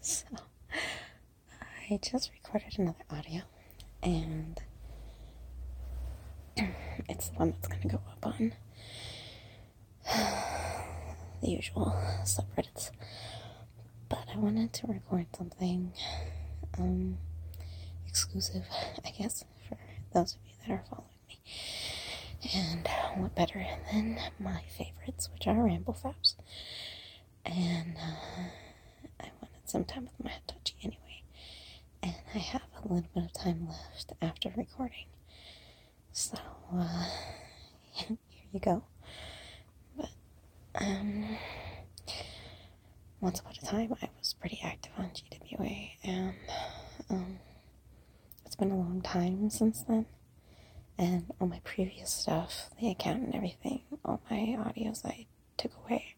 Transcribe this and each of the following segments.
So, I just recorded another audio, and it's the one that's going to go up on the usual subreddits. But I wanted to record something exclusive, I guess, for those of you that are following me. And what better than my favorites, which are Ramble Faps. And I wanted some time with my Hitachi anyway. And I have a little bit of time left after recording. So, here you go. But, once upon a time, I was pretty active on GWA, and, it's been a long time since then. And all my previous stuff, the account and everything, all my audios I took away.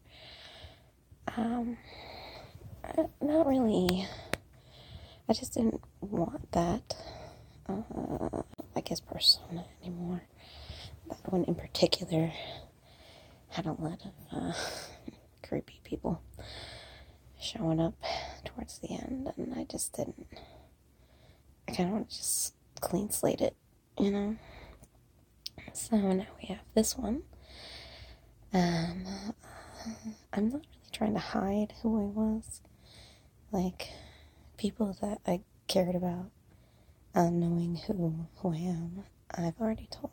Not really. I just didn't want that, I guess, persona anymore. That one in particular had a lot of creepy people showing up towards the end, and I just didn't. I kind of want to just clean slate it, you know? So now we have this one. I'm not really trying to hide who I was. Like, people that I cared about, knowing who I am, I've already told.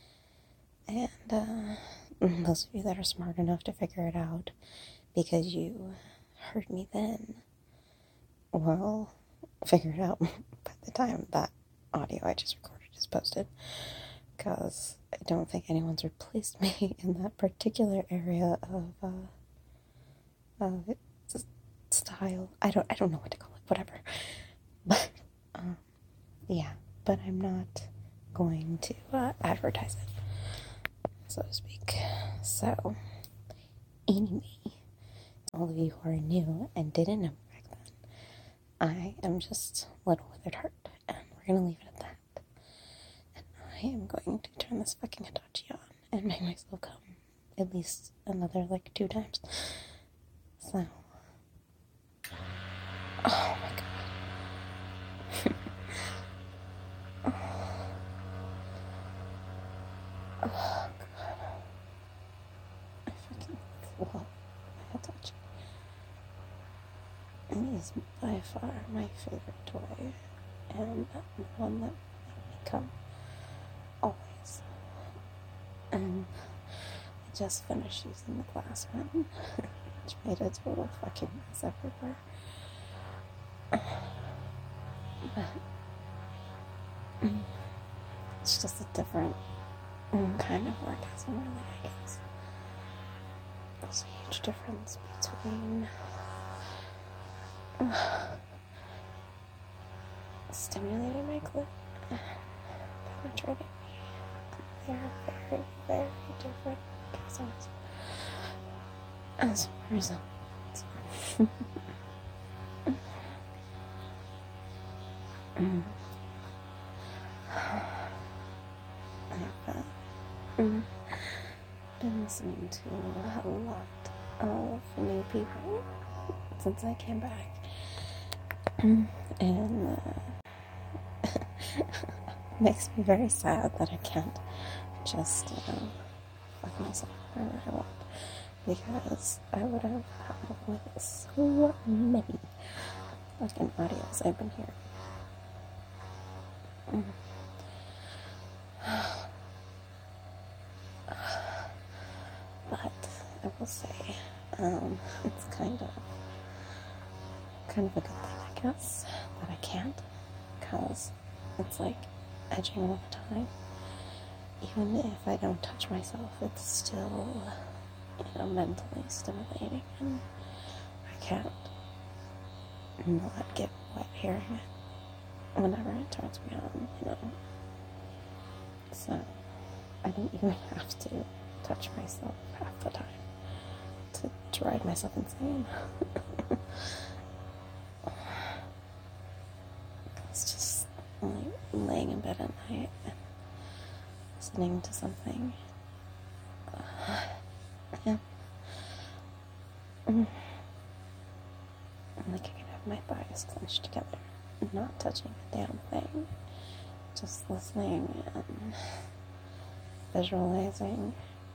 And those of you that are smart enough to figure it out because you heard me then, well, figure it out by the time that audio I just recorded is posted, because I don't think anyone's replaced me in that particular area of style. I don't know what to call it, whatever. But yeah, but I'm not going to advertise it, so to speak. So anyway, all of you who are new and didn't know me back then, I am just Little Withered Heart, and we're gonna leave it at that. And I am going to turn this fucking Hitachi on and make myself come at least another 2 times. So, oh my god. Oh god. I fucking love my Hitachi. It is by far my favorite toy, and the one that will become always. And I just finished using the glass one, which made a total fucking mess everywhere. But it's just a different kind of orgasm, really, I guess. There's a huge difference between stimulating my clit and penetrating me. They are very, very different orgasms. As a result. I've been listening to a lot of new people since I came back, and makes me very sad that I can't just fuck myself wherever I want, because I would have come up with so many fucking audios I've been hearing. But I will say, it's kind of a good thing, I guess, that I can't, because it's like edging all the time. Even if I don't touch myself, it's still, mentally stimulating, and I can't not get wet hearing it whenever it turns me on, So, I don't even have to touch myself half the time to drive myself insane. It's just laying in bed at night and listening to something. Yeah. I'm like, I can have have my thighs clenched together, not touching a damn thing, just listening and visualizing,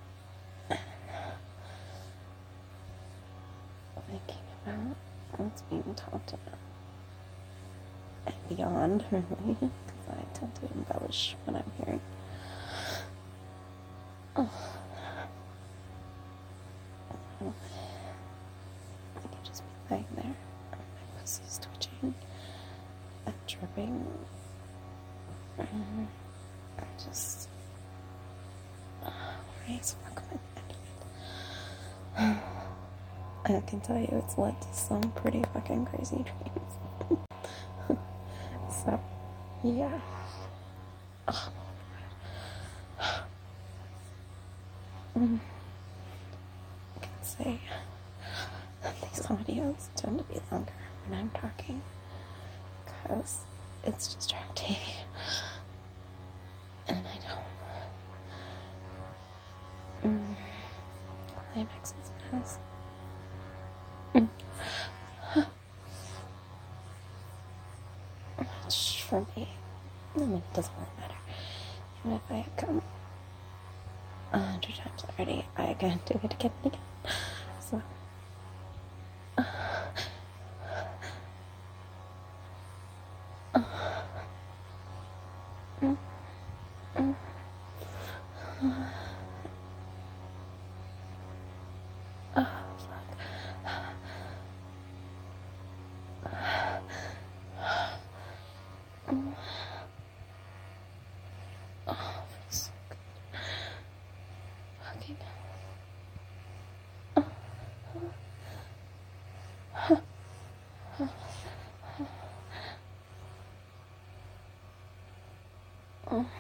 thinking about what's being talked about, and beyond, really, because I tend to embellish what I'm hearing. Oh. I could just be lying there, my pussy's twitching and dripping, and just raise fuck my head. I can tell you it's led to some pretty fucking crazy dreams. So, yeah. Oh. I can say that these audios tend to be longer when I'm talking because it's distracting and I don't climax is nice. Which for me, I mean, it doesn't really matter. Even if I had come 100 times already, I can do it again and again. So, feels so good. Fucking. Oh my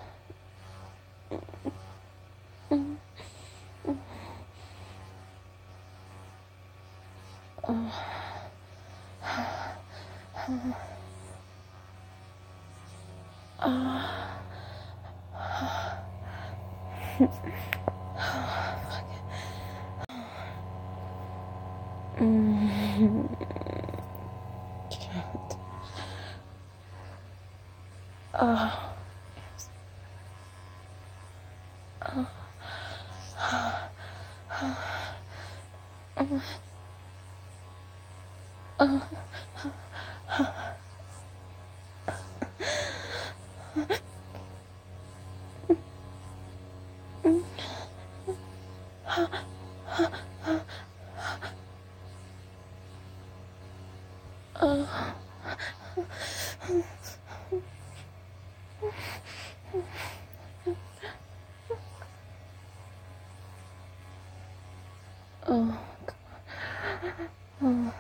Oh, God.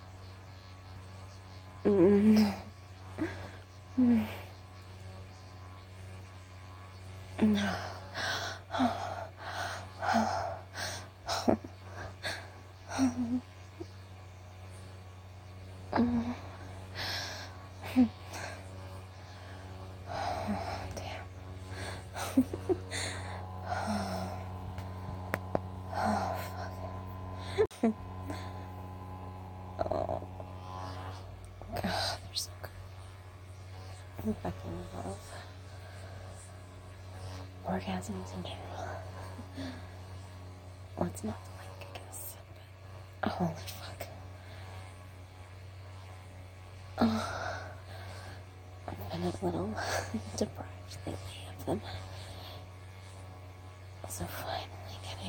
Oh, God, they're so good. I fucking love orgasms in general. What's not to like, I guess. But, holy fuck. Oh, I've been a little deprived lately of them. So finally getting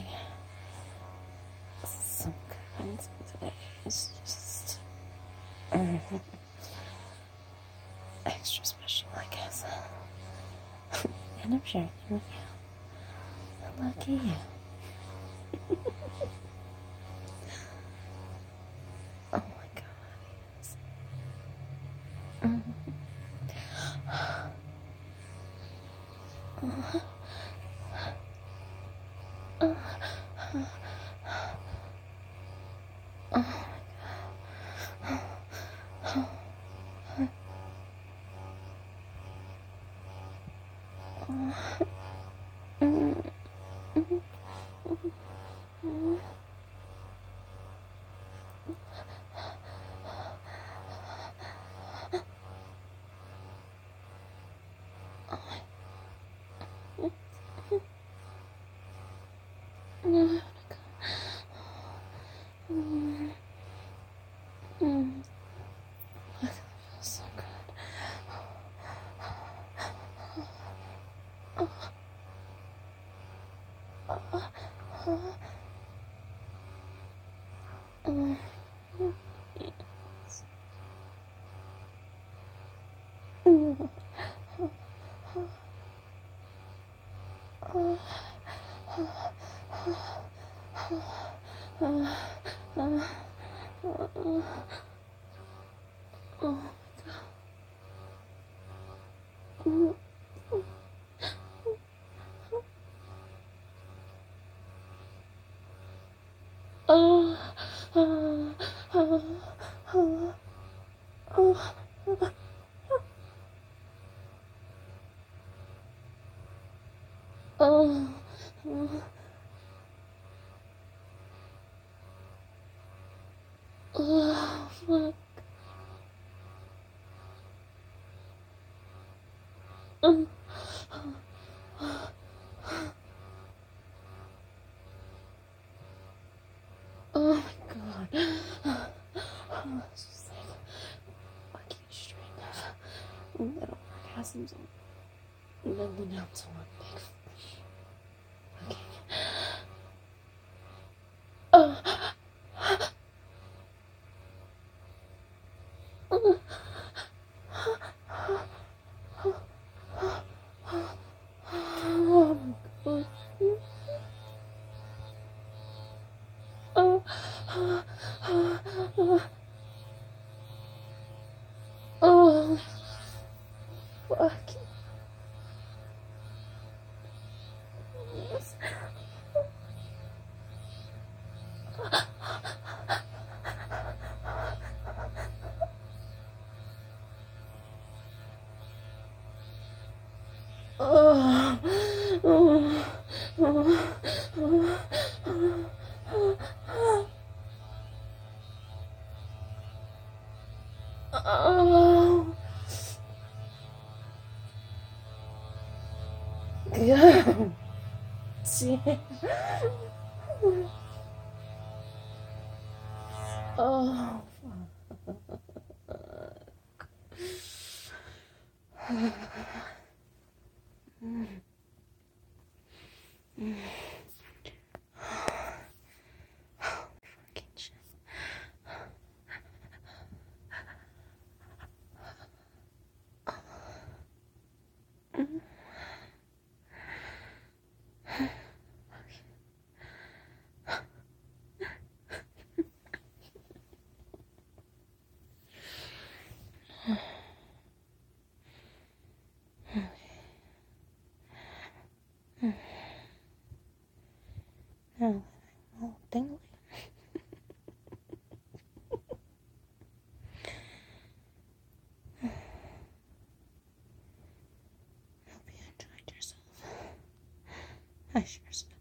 some good ones today is just extra special, I guess. And I'm sharing them with you. Lucky you. Oh my God, yes. Oh, God. Oh, oh, oh, oh, oh, oh, oh, fuck. Oh, oh my God. It's just like fucking string of little orgasms and building up to one big okay. Oh, oh, oh my God. Oh, oh, fuck. Yes. Oh, oh, oh, oh, oh, God. Damn. Oh, fucking shit. Oh, oh, dang. Hope you enjoyed yourself. I sure